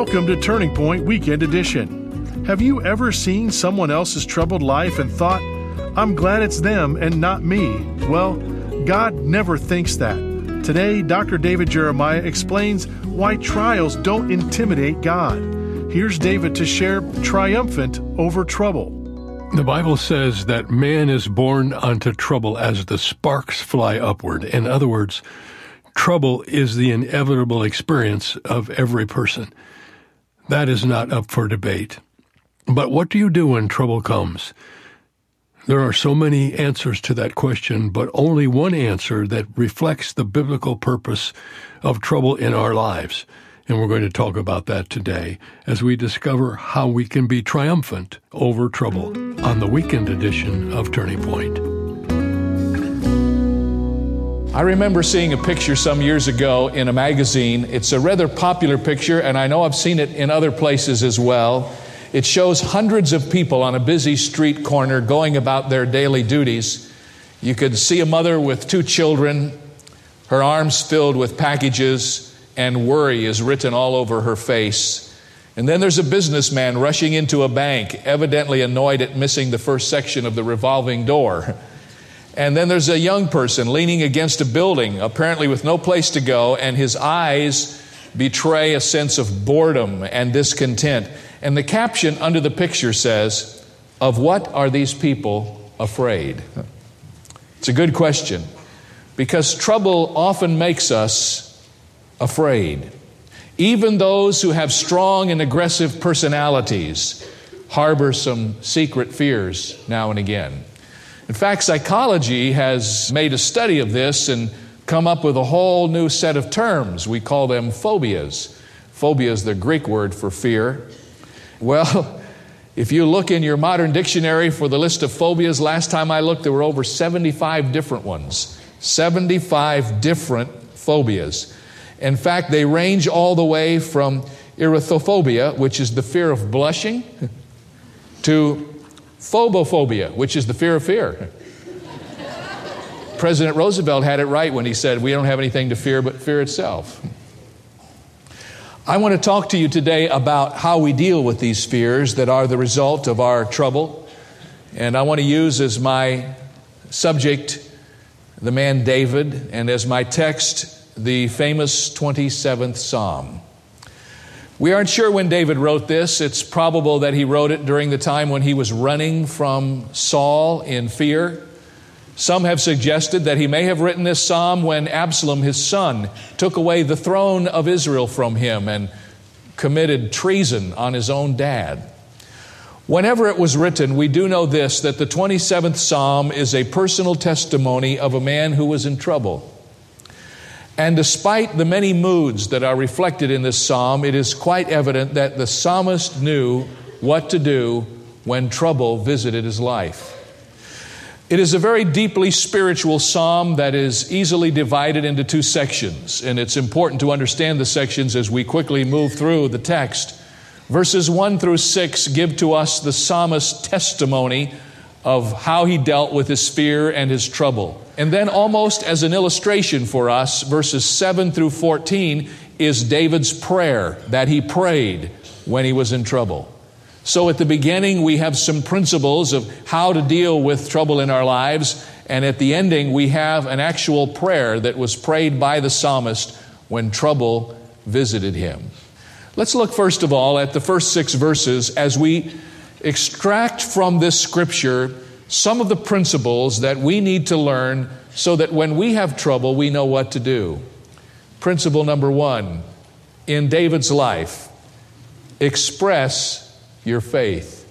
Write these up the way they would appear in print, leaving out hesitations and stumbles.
Welcome to Turning Point Weekend Edition. Have you ever seen someone else's troubled life and thought, I'm glad it's them and not me? Well, God never thinks that. Today, Dr. David Jeremiah explains why trials don't intimidate God. Here's David to share triumphant over trouble. The Bible says that man is born unto trouble as the sparks fly upward. In other words, trouble is the inevitable experience of every person. That is not up for debate. But what do you do when trouble comes? There are so many answers to that question, but only one answer that reflects the biblical purpose of trouble in our lives. And we're going to talk about that today as we discover how we can be triumphant over trouble on the weekend edition of Turning Point. I remember seeing a picture some years ago in a magazine. It's a rather popular picture, and I know I've seen it in other places as well. It shows hundreds of people on a busy street corner going about their daily duties. You could see a mother with 2 children, her arms filled with packages, and worry is written all over her face. And then there's a businessman rushing into a bank, evidently annoyed at missing the first section of the revolving door. And then there's a young person leaning against a building, apparently with no place to go, and his eyes betray a sense of boredom and discontent. And the caption under the picture says, "Of what are these people afraid?" It's a good question, because trouble often makes us afraid. Even those who have strong and aggressive personalities harbor some secret fears now and again. In fact, psychology has made a study of this and come up with a whole new set of terms. We call them phobias. Phobia is the Greek word for fear. Well, if you look in your modern dictionary for the list of phobias, last time I looked, there were over 75 different ones. 75 different phobias. In fact, they range all the way from erythrophobia, which is the fear of blushing, to phobophobia, which is the fear of fear. President Roosevelt had it right when he said, we don't have anything to fear but fear itself. I want to talk to you today about how we deal with these fears that are the result of our trouble. And I want to use as my subject the man David, and as my text the famous 27th Psalm. We aren't sure when David wrote this. It's probable that he wrote it during the time when he was running from Saul in fear. Some have suggested that he may have written this psalm when Absalom, his son, took away the throne of Israel from him and committed treason on his own dad. Whenever it was written, we do know this, that the 27th Psalm is a personal testimony of a man who was in trouble. And despite the many moods that are reflected in this psalm, it is quite evident that the psalmist knew what to do when trouble visited his life. It is a very deeply spiritual psalm that is easily divided into 2 sections, and it's important to understand the sections as we quickly move through the text. Verses 1 through 6 give to us the psalmist's testimony of how he dealt with his fear and his trouble. And then, almost as an illustration for us, verses 7 through 14 is David's prayer that he prayed when he was in trouble. So at the beginning, we have some principles of how to deal with trouble in our lives. And at the ending, we have an actual prayer that was prayed by the psalmist when trouble visited him. Let's look first of all at the first 6 verses as we extract from this scripture some of the principles that we need to learn so that when we have trouble, we know what to do. Principle number 1, in David's life, express your faith.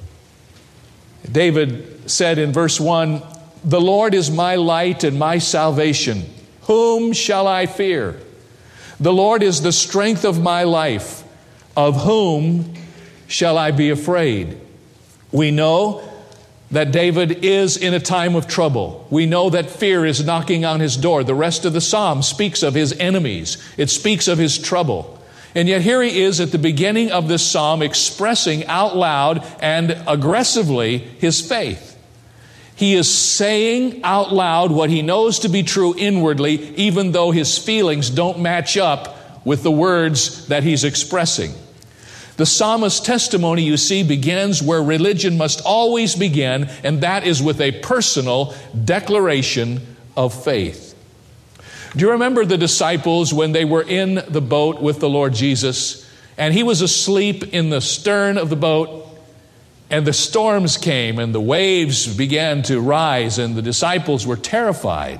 David said in verse 1, "The Lord is my light and my salvation. Whom shall I fear? The Lord is the strength of my life. Of whom shall I be afraid?" We know that David is in a time of trouble. We know that fear is knocking on his door. The rest of the psalm speaks of his enemies. It speaks of his trouble. And yet here he is at the beginning of this psalm expressing out loud and aggressively his faith. He is saying out loud what he knows to be true inwardly, even though his feelings don't match up with the words that he's expressing. The psalmist's testimony, you see, begins where religion must always begin, and that is with a personal declaration of faith. Do you remember the disciples when they were in the boat with the Lord Jesus, and he was asleep in the stern of the boat, and the storms came, and the waves began to rise, and the disciples were terrified.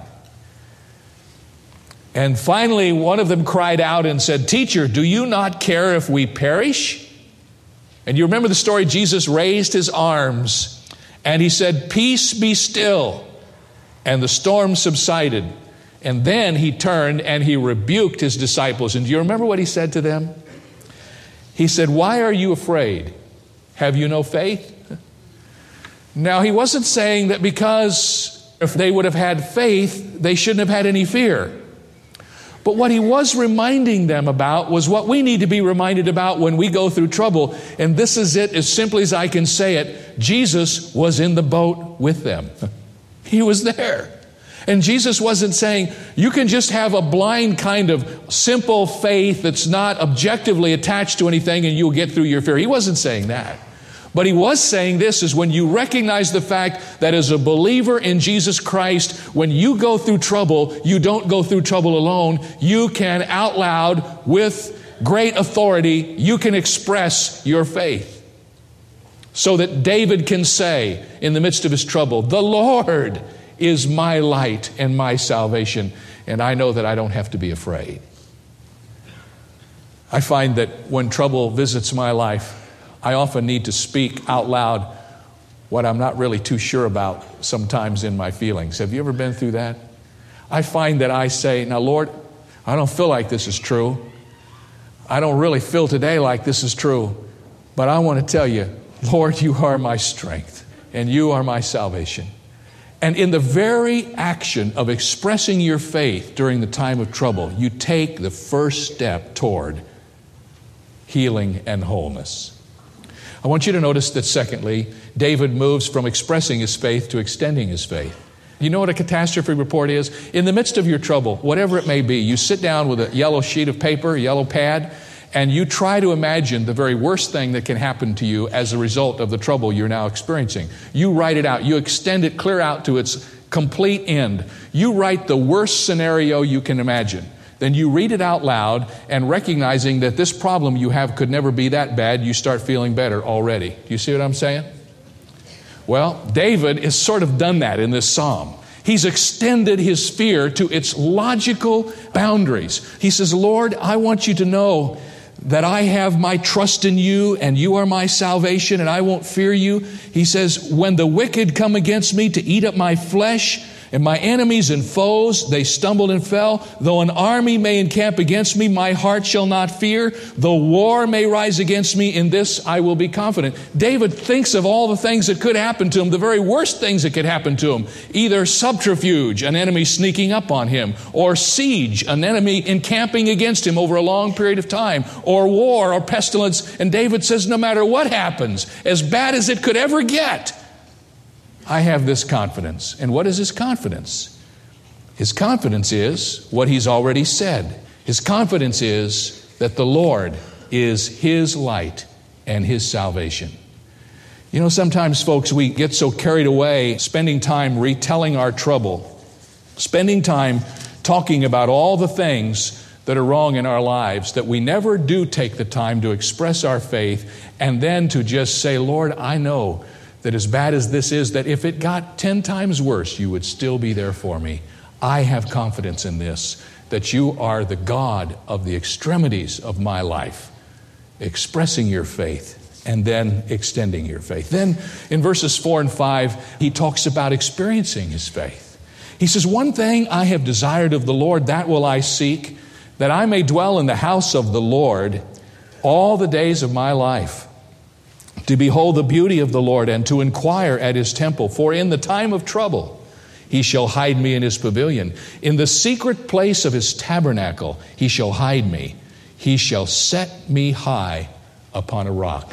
And finally, one of them cried out and said, "Teacher, do you not care if we perish?" And you remember the story, Jesus raised his arms and he said, "Peace, be still." And the storm subsided. And then he turned and he rebuked his disciples. And do you remember what he said to them? He said, "Why are you afraid? Have you no faith?" Now, he wasn't saying that because if they would have had faith, they shouldn't have had any fear. But what he was reminding them about was what we need to be reminded about when we go through trouble. And this is it, as simply as I can say it. Jesus was in the boat with them. He was there. And Jesus wasn't saying, you can just have a blind kind of simple faith that's not objectively attached to anything and you'll get through your fear. He wasn't saying that. But he was saying this is when you recognize the fact that as a believer in Jesus Christ, when you go through trouble, you don't go through trouble alone. You can out loud, with great authority, you can express your faith. So that David can say in the midst of his trouble, "The Lord is my light and my salvation, and I know that I don't have to be afraid." I find that when trouble visits my life, I often need to speak out loud what I'm not really too sure about sometimes in my feelings. Have you ever been through that? I find that I say, "Now, Lord, I don't feel like this is true. I don't really feel today like this is true. But I want to tell you, Lord, you are my strength and you are my salvation." And in the very action of expressing your faith during the time of trouble, you take the first step toward healing and wholeness. I want you to notice that, secondly, David moves from expressing his faith to extending his faith. You know what a catastrophe report is? In the midst of your trouble, whatever it may be, you sit down with a yellow sheet of paper, a yellow pad, and you try to imagine the very worst thing that can happen to you as a result of the trouble you're now experiencing. You write it out. You extend it clear out to its complete end. You write the worst scenario you can imagine. Then you read it out loud, and recognizing that this problem you have could never be that bad, you start feeling better already. Do you see what I'm saying? Well, David has sort of done that in this psalm. He's extended his fear to its logical boundaries. He says, "Lord, I want you to know that I have my trust in you and you are my salvation and I won't fear you." He says, "When the wicked come against me to eat up my flesh, and my enemies and foes, they stumbled and fell. Though an army may encamp against me, my heart shall not fear. Though war may rise against me, in this I will be confident." David thinks of all the things that could happen to him, the very worst things that could happen to him. Either subterfuge, an enemy sneaking up on him, or siege, an enemy encamping against him over a long period of time, or war or pestilence. And David says, no matter what happens, as bad as it could ever get, I have this confidence. And what is his confidence? His confidence is what he's already said. His confidence is that the Lord is his light and his salvation. You know, sometimes, folks, we get so carried away spending time retelling our trouble, spending time talking about all the things that are wrong in our lives, that we never do take the time to express our faith and then to just say, "Lord, I know that as bad as this is, that if it got 10 times worse, you would still be there for me. I have confidence in this, that you are the God of the extremities of my life," expressing your faith and then extending your faith. Then in verses 4 and 5, he talks about experiencing his faith. He says, "One thing I have desired of the Lord, that will I seek, that I may dwell in the house of the Lord all the days of my life, to behold the beauty of the Lord and to inquire at his temple. For in the time of trouble he shall hide me in his pavilion. In the secret place of his tabernacle he shall hide me. He shall set me high upon a rock."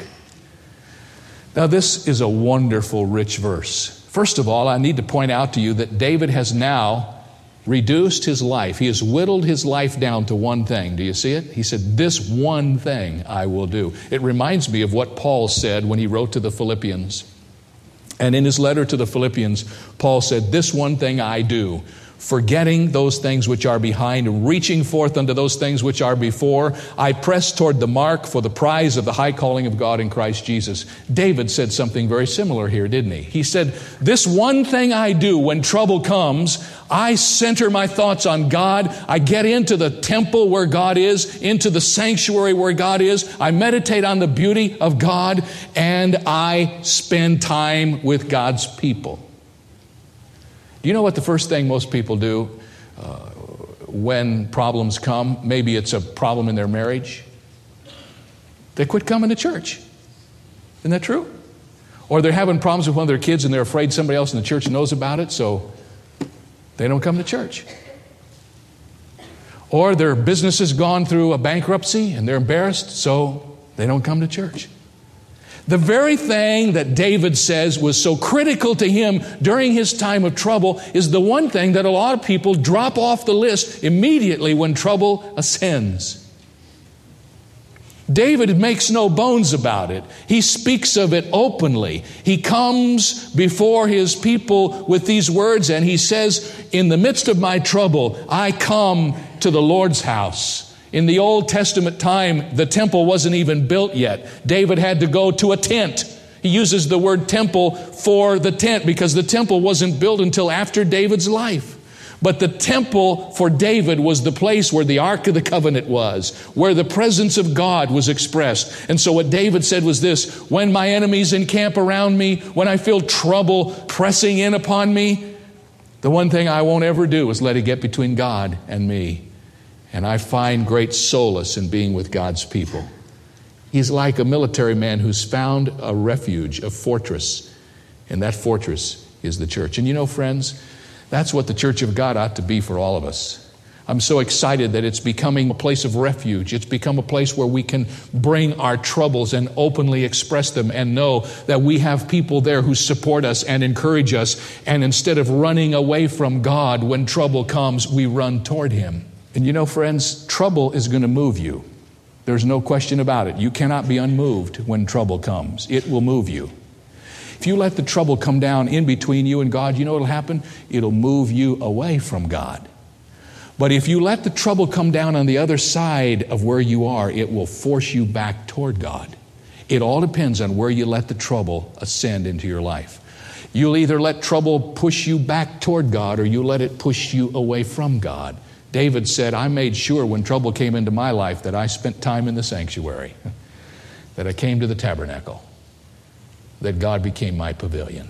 Now, this is a wonderful, rich verse. First of all, I need to point out to you that David has now reduced his life. He has whittled his life down to one thing. Do you see it? He said, this one thing I will do. It reminds me of what Paul said when he wrote to the Philippians. And in his letter to the Philippians, Paul said, this one thing I do, forgetting those things which are behind, reaching forth unto those things which are before, I press toward the mark for the prize of the high calling of God in Christ Jesus. David said something very similar here, didn't he? He said, this one thing I do when trouble comes, I center my thoughts on God. I get into the temple where God is, into the sanctuary where God is. I meditate on the beauty of God, and I spend time with God's people. Do you know what the first thing most people do when problems come? Maybe it's a problem in their marriage. They quit coming to church. Isn't that true? Or they're having problems with one of their kids and they're afraid somebody else in the church knows about it, so they don't come to church. Or their business has gone through a bankruptcy and they're embarrassed, so they don't come to church. The very thing that David says was so critical to him during his time of trouble is the one thing that a lot of people drop off the list immediately when trouble ascends. David makes no bones about it. He speaks of it openly. He comes before his people with these words and he says, in the midst of my trouble, I come to the Lord's house. In the Old Testament time, the temple wasn't even built yet. David had to go to a tent. He uses the word temple for the tent because the temple wasn't built until after David's life. But the temple for David was the place where the Ark of the Covenant was, where the presence of God was expressed. And so what David said was this, when my enemies encamp around me, when I feel trouble pressing in upon me, the one thing I won't ever do is let it get between God and me. And I find great solace in being with God's people. He's like a military man who's found a refuge, a fortress. And that fortress is the church. And you know, friends, that's what the church of God ought to be for all of us. I'm so excited that it's becoming a place of refuge. It's become a place where we can bring our troubles and openly express them and know that we have people there who support us and encourage us. And instead of running away from God when trouble comes, we run toward Him. And you know, friends, trouble is going to move you. There's no question about it. You cannot be unmoved when trouble comes. It will move you. If you let the trouble come down in between you and God, you know what will happen? It'll move you away from God. But if you let the trouble come down on the other side of where you are, it will force you back toward God. It all depends on where you let the trouble ascend into your life. You'll either let trouble push you back toward God or you let it push you away from God. David said, I made sure when trouble came into my life that I spent time in the sanctuary, that I came to the tabernacle, that God became my pavilion.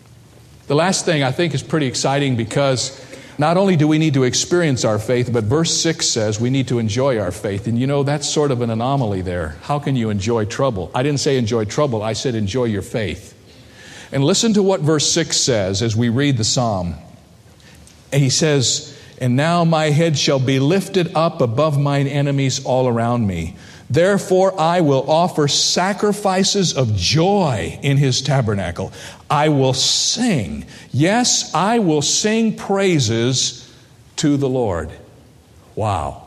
The last thing I think is pretty exciting because not only do we need to experience our faith, but verse 6 says we need to enjoy our faith. And you know, that's sort of an anomaly there. How can you enjoy trouble? I didn't say enjoy trouble. I said enjoy your faith. And listen to what verse 6 says as we read the psalm. He says, and now my head shall be lifted up above mine enemies all around me. Therefore I will offer sacrifices of joy in His tabernacle. I will sing. Yes, I will sing praises to the Lord. Wow.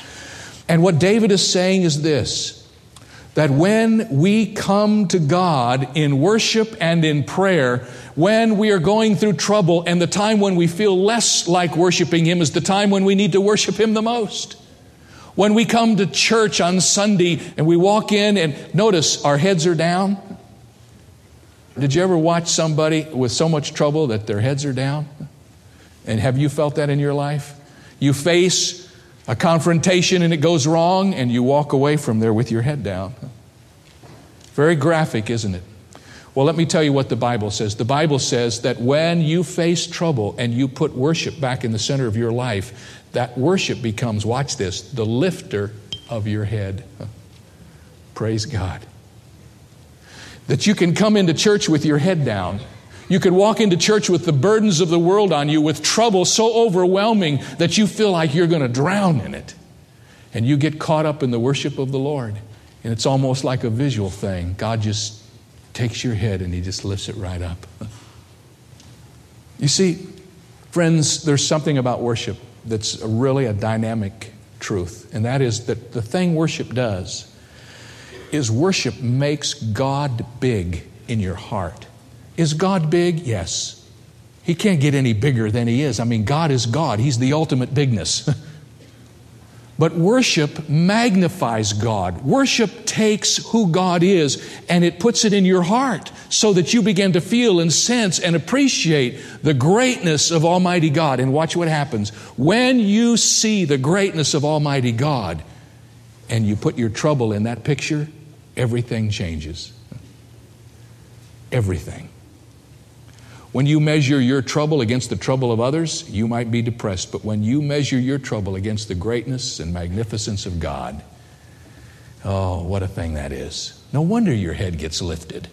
And what David is saying is this, that when we come to God in worship and in prayer, when we are going through trouble, and the time when we feel less like worshiping Him is the time when we need to worship Him the most. When we come to church on Sunday and we walk in and notice our heads are down. Did you ever watch somebody with so much trouble that their heads are down? And have you felt that in your life? You face a confrontation and it goes wrong and you walk away from there with your head down. Very graphic, isn't it? Well, let me tell you what the Bible says. The Bible says that when you face trouble and you put worship back in the center of your life, that worship becomes, watch this, the lifter of your head. Praise God. That you can come into church with your head down. You can walk into church with the burdens of the world on you, with trouble so overwhelming that you feel like you're going to drown in it. And you get caught up in the worship of the Lord. And it's almost like a visual thing. God just takes your head and He just lifts it right up. You see, Friends, there's something about worship that's really a dynamic truth, and that is that the thing worship does is worship makes God big in your heart. Is God big? Yes. He can't get any bigger than He is. I mean, God is God. He's the ultimate bigness. But worship magnifies God. Worship takes who God is and it puts it in your heart so that you begin to feel and sense and appreciate the greatness of Almighty God. And watch what happens. When you see the greatness of Almighty God and you put your trouble in that picture, everything changes. Everything. When you measure your trouble against the trouble of others, you might be depressed. But when you measure your trouble against the greatness and magnificence of God, oh, what a thing that is. No wonder your head gets lifted.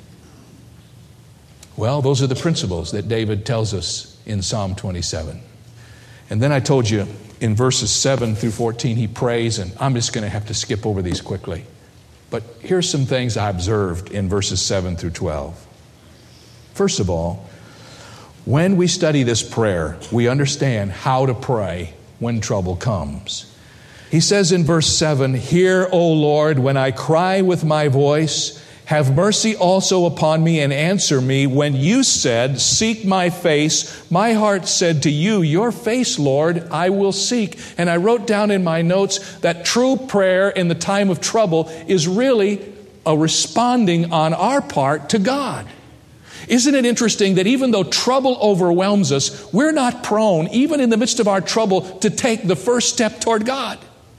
Well, those are the principles that David tells us in Psalm 27. And then I told you in verses 7 through 14, he prays, and I'm just going to have to skip over these quickly. But here's some things I observed in verses 7 through 12. First of all, when we study this prayer, we understand how to pray when trouble comes. He says in verse 7, "Hear, O Lord, when I cry with my voice. Have mercy also upon me and answer me. When you said, 'Seek my face,' my heart said to you, 'Your face, Lord, I will seek.'" And I wrote down in my notes that true prayer in the time of trouble is really a responding on our part to God. Isn't it interesting that even though trouble overwhelms us, we're not prone, even in the midst of our trouble, to take the first step toward God?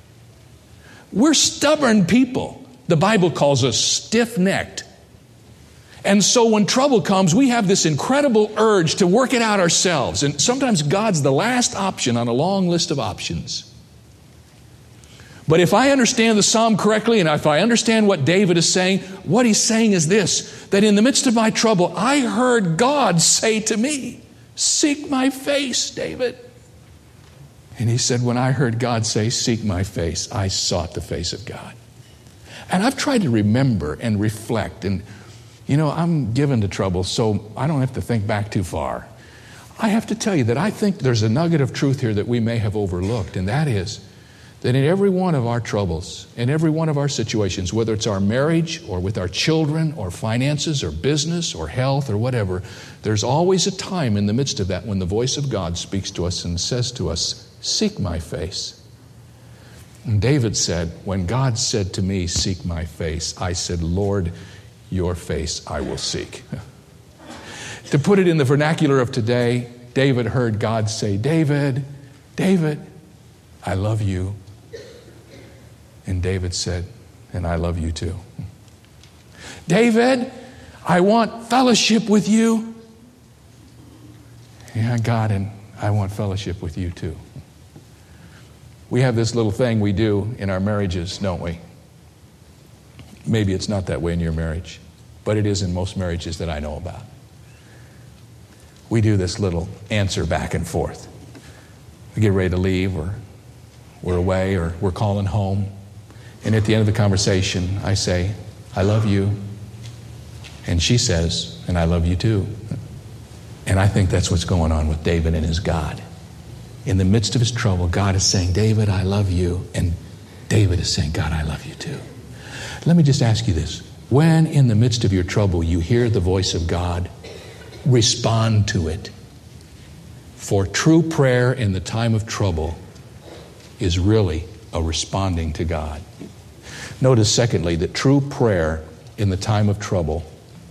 We're stubborn people. The Bible calls us stiff-necked. And so when trouble comes, we have this incredible urge to work it out ourselves. And sometimes God's the last option on a long list of options. But if I understand the psalm correctly, and if I understand what David is saying, what he's saying is this, that in the midst of my trouble, I heard God say to me, "Seek my face, David." And he said, when I heard God say, "Seek my face," I sought the face of God. And I've tried to remember and reflect, and I'm given to trouble, so I don't have to think back too far. I have to tell you that I think there's a nugget of truth here that we may have overlooked, and that is that in every one of our troubles, in every one of our situations, whether it's our marriage or with our children or finances or business or health or whatever, there's always a time in the midst of that when the voice of God speaks to us and says to us, "Seek my face." And David said, when God said to me, "Seek my face," I said, "Lord, your face I will seek." To put it in the vernacular of today, David heard God say, "David, David, I love you." And David said, "And I love you too." "David, I want fellowship with you." "Yeah, God, and I want fellowship with you too." We have this little thing we do in our marriages, don't we? Maybe it's not that way in your marriage, but it is in most marriages that I know about. We do this little answer back and forth. We get ready to leave, or we're away, or we're calling home. And at the end of the conversation, I say, "I love you." And she says, "And I love you too." And I think that's what's going on with David and his God. In the midst of his trouble, God is saying, "David, I love you." And David is saying, "God, I love you too." Let me just ask you this. When in the midst of your trouble you hear the voice of God, respond to it. For true prayer in the time of trouble is really a responding to God. Notice, secondly, that true prayer in the time of trouble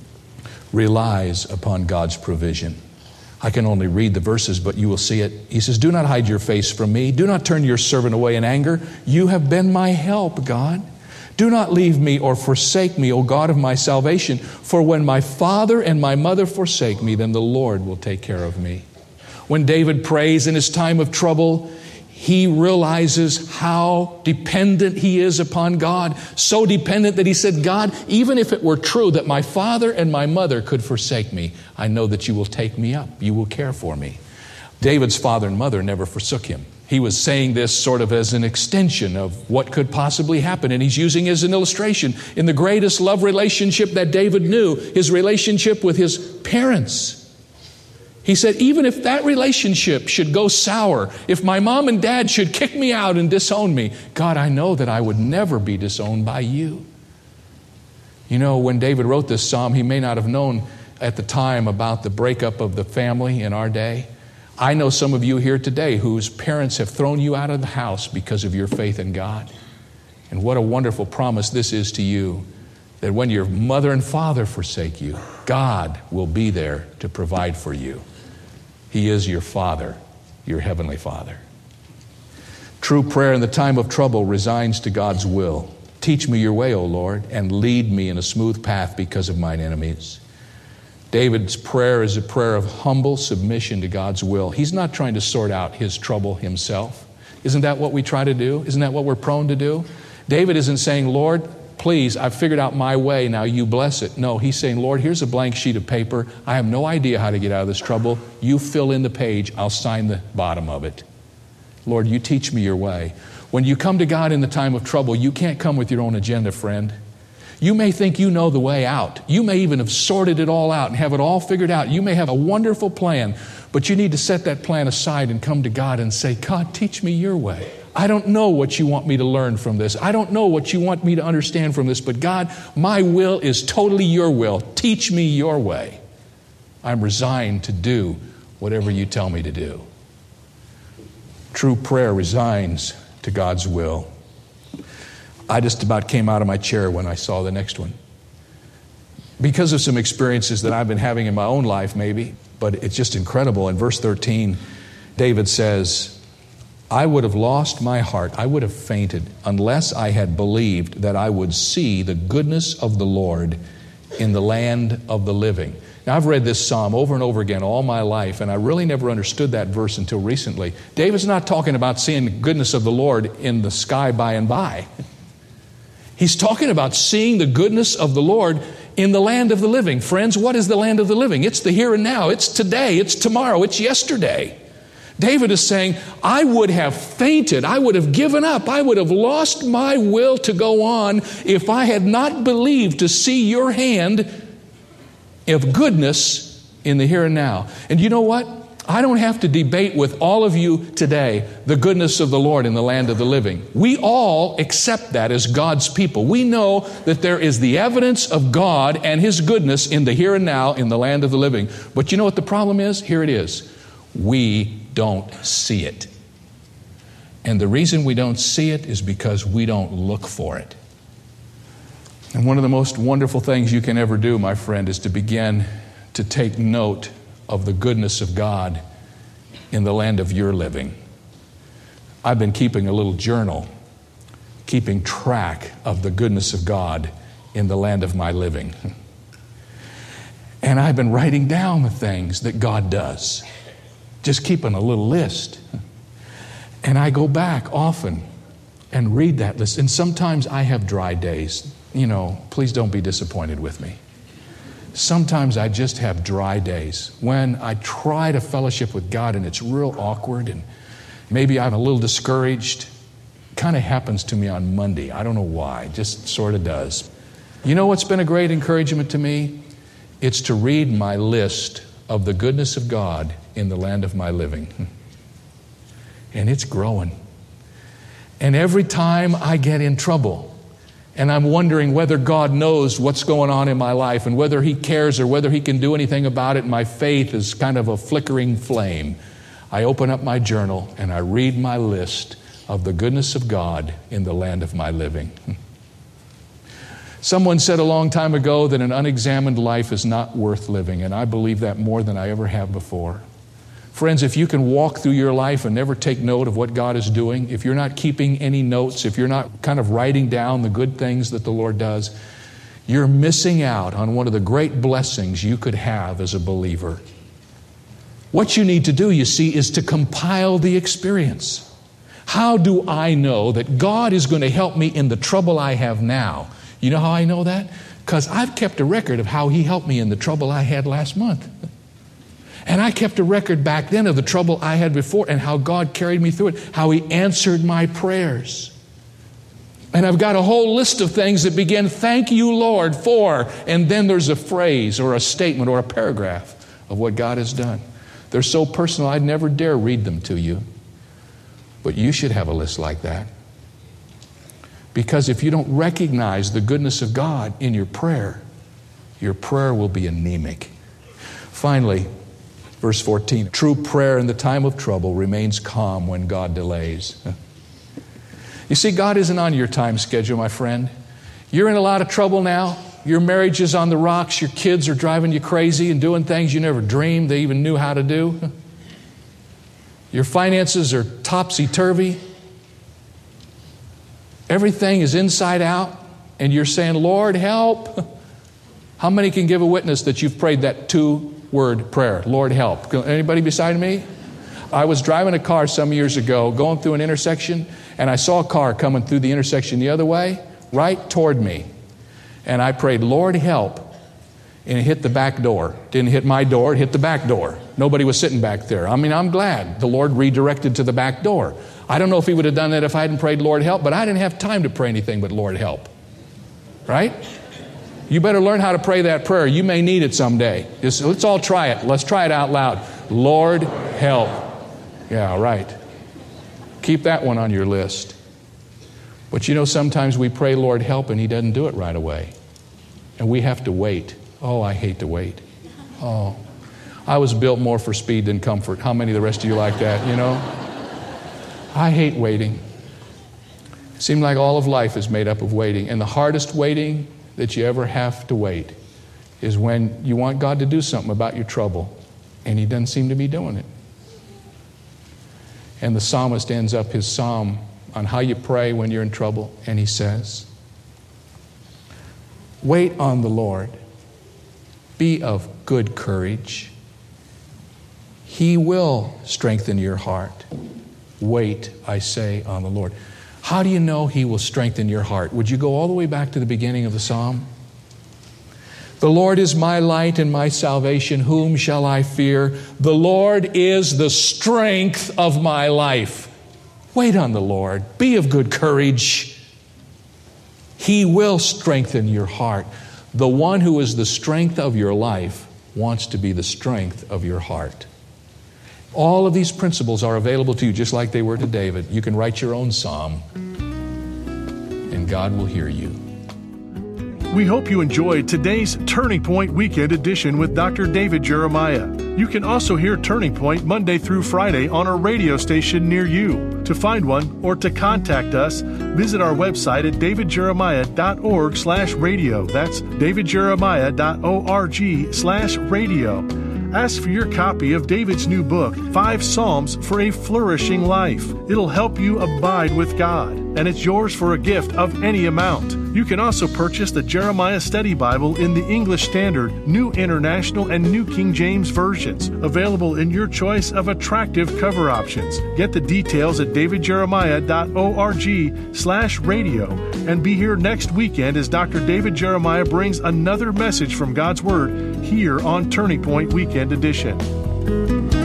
relies upon God's provision. I can only read the verses, but you will see it. He says, "Do not hide your face from me. Do not turn your servant away in anger. You have been my help, God. Do not leave me or forsake me, O God of my salvation. For when my father and my mother forsake me, then the Lord will take care of me." When David prays in his time of trouble, he realizes how dependent he is upon God. So dependent that he said, "God, even if it were true that my father and my mother could forsake me, I know that you will take me up. You will care for me." David's father and mother never forsook him. He was saying this sort of as an extension of what could possibly happen. And he's using it as an illustration in the greatest love relationship that David knew, his relationship with his parents. He said, even if that relationship should go sour, if my mom and dad should kick me out and disown me, God, I know that I would never be disowned by you. You know, when David wrote this psalm, he may not have known at the time about the breakup of the family in our day. I know some of you here today whose parents have thrown you out of the house because of your faith in God. And what a wonderful promise this is to you, that when your mother and father forsake you, God will be there to provide for you. He is your Father, your Heavenly Father. True prayer in the time of trouble resigns to God's will. Teach me your way, O Lord, and lead me in a smooth path because of mine enemies. David's prayer is a prayer of humble submission to God's will. He's not trying to sort out his trouble himself. Isn't that what we try to do? Isn't that what we're prone to do? David isn't saying, Lord, please, I've figured out my way, now you bless it. No, he's saying, Lord, here's a blank sheet of paper. I have no idea how to get out of this trouble. You fill in the page. I'll sign the bottom of it. Lord, you teach me your way. When you come to God in the time of trouble, you can't come with your own agenda, friend. You may think you know the way out. You may even have sorted it all out and have it all figured out. You may have a wonderful plan, but you need to set that plan aside and come to God and say, God, teach me your way. I don't know what you want me to learn from this. I don't know what you want me to understand from this, but God, my will is totally your will. Teach me your way. I'm resigned to do whatever you tell me to do. True prayer resigns to God's will. I just about came out of my chair when I saw the next one. Because of some experiences that I've been having in my own life maybe, but it's just incredible. In verse 13, David says, I would have lost my heart, I would have fainted, unless I had believed that I would see the goodness of the Lord in the land of the living. Now, I've read this psalm over and over again all my life, and I really never understood that verse until recently. David's not talking about seeing the goodness of the Lord in the sky by and by. He's talking about seeing the goodness of the Lord in the land of the living. Friends, what is the land of the living? It's the here and now. It's today. It's tomorrow. It's yesterday. David is saying, I would have fainted. I would have given up. I would have lost my will to go on if I had not believed to see your hand of goodness in the here and now. And you know what? I don't have to debate with all of you today the goodness of the Lord in the land of the living. We all accept that as God's people. We know that there is the evidence of God and His goodness in the here and now in the land of the living. But you know what the problem is? Here it is. We don't see it. And the reason we don't see it is because we don't look for it. And one of the most wonderful things you can ever do, my friend, is to begin to take note of the goodness of God in the land of your living. I've been keeping a little journal, keeping track of the goodness of God in the land of my living. And I've been writing down the things that God does, just keeping a little list. And I go back often and read that list. And sometimes I have dry days. You know, please don't be disappointed with me. Sometimes I just have dry days when I try to fellowship with God and it's real awkward and maybe I'm a little discouraged. It kind of happens to me on Monday. I don't know why. It just sort of does. You know what's been a great encouragement to me? It's to read my list of the goodness of God in the land of my living. And it's growing. And every time I get in trouble, and I'm wondering whether God knows what's going on in my life and whether He cares or whether He can do anything about it, my faith is kind of a flickering flame. I open up my journal and I read my list of the goodness of God in the land of my living. Someone said a long time ago that an unexamined life is not worth living, and I believe that more than I ever have before. Friends, if you can walk through your life and never take note of what God is doing, if you're not keeping any notes, if you're not kind of writing down the good things that the Lord does, you're missing out on one of the great blessings you could have as a believer. What you need to do, you see, is to compile the experience. How do I know that God is going to help me in the trouble I have now? You know how I know that? Because I've kept a record of how He helped me in the trouble I had last month. And I kept a record back then of the trouble I had before and how God carried me through it, how He answered my prayers. And I've got a whole list of things that begin, thank you, Lord, for, and then there's a phrase or a statement or a paragraph of what God has done. They're so personal, I'd never dare read them to you. But you should have a list like that. Because if you don't recognize the goodness of God in your prayer will be anemic. Finally, verse 14, true prayer in the time of trouble remains calm when God delays. You see, God isn't on your time schedule, my friend. You're in a lot of trouble now. Your marriage is on the rocks. Your kids are driving you crazy and doing things you never dreamed they even knew how to do. Your finances are topsy-turvy. Everything is inside out, and you're saying, Lord, help. How many can give a witness that you've prayed that 2-word prayer, Lord, help? Anybody beside me? I was driving a car some years ago, going through an intersection, and I saw a car coming through the intersection the other way, right toward me. And I prayed, Lord, help. And it hit the back door. Didn't hit my door, it hit the back door. Nobody was sitting back there. I mean, I'm glad the Lord redirected to the back door. I don't know if He would have done that if I hadn't prayed, Lord, help, but I didn't have time to pray anything but Lord, help. Right? You better learn how to pray that prayer. You may need it someday. Let's all try it. Let's try it out loud. Lord, help. Yeah, right. Keep that one on your list. But you know, sometimes we pray, Lord, help, and He doesn't do it right away. And we have to wait. Oh, I hate to wait. Oh, I was built more for speed than comfort. How many of the rest of you like that, you know? I hate waiting. It seems like all of life is made up of waiting. And the hardest waiting that you ever have to wait is when you want God to do something about your trouble, and He doesn't seem to be doing it. And the psalmist ends up his psalm on how you pray when you're in trouble, and he says, wait on the Lord. Be of good courage. He will strengthen your heart. Wait, I say, on the Lord. How do you know He will strengthen your heart? Would you go all the way back to the beginning of the psalm? The Lord is my light and my salvation. Whom shall I fear? The Lord is the strength of my life. Wait on the Lord. Be of good courage. He will strengthen your heart. The one who is the strength of your life wants to be the strength of your heart. All of these principles are available to you just like they were to David. You can write your own psalm, and God will hear you. We hope you enjoyed today's Turning Point Weekend Edition with Dr. David Jeremiah. You can also hear Turning Point Monday through Friday on a radio station near you. To find one or to contact us, visit our website at davidjeremiah.org/radio. That's davidjeremiah.org/radio. Ask for your copy of David's new book, 5 Psalms for a Flourishing Life. It'll help you abide with God, and it's yours for a gift of any amount. You can also purchase the Jeremiah Study Bible in the English Standard, New International, and New King James versions, available in your choice of attractive cover options. Get the details at davidjeremiah.org/radio, and be here next weekend as Dr. David Jeremiah brings another message from God's Word here on Turning Point Weekend Edition.